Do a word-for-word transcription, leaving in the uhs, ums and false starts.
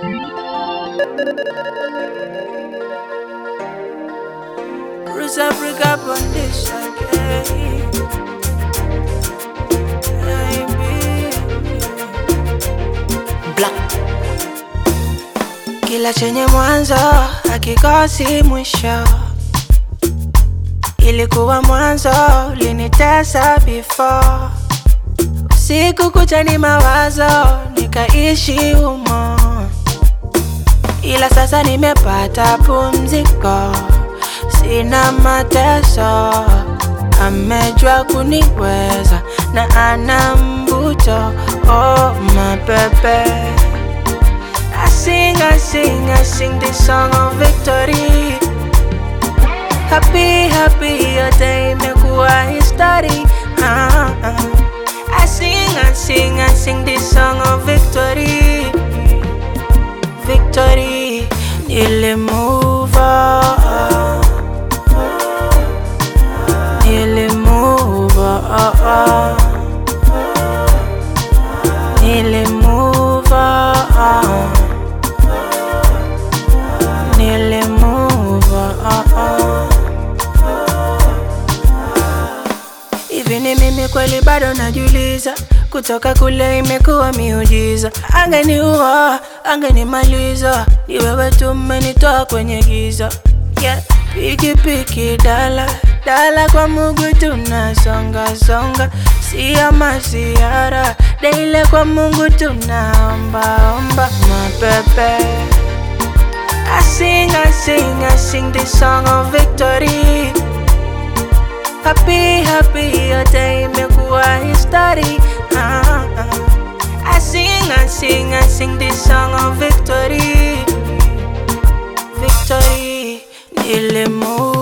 Cruise Africa on this again. Black. Kila chenye mwanzo hakikosi mwisho. Ilikuwa mwanzo ulinitesa before. Usiku kucha ni mawazo nikaishi humo, ila sasa nimepata pumziko, sina mateso. Amejua kuniweza na ana mvuto. Oh my baby, I sing, I sing, I sing this song of victory. Happy, happy, yote imekuwa history. ah, ah. I sing, I sing, I sing this song of victory. Victory, nearly move on, nearly move on, nearly move on, nearly move on. Hivi ni mimi kweli bado najiuliza, kutoka kule imekuwa miujiza. Angeniua, angenimaliza, ni wewe tu umenitoa kwenye giza. Yeah, piki piki dala dala, kwa Mungu tunasonga songa, siya masiara daile, kwa Mungu tunaomba omba. My baby, I sing, I sing, I sing this song of victory. Happy, happy, yote imekuwa history. ah, ah. I sing, I sing, I sing this song of victory. Victory, nearly move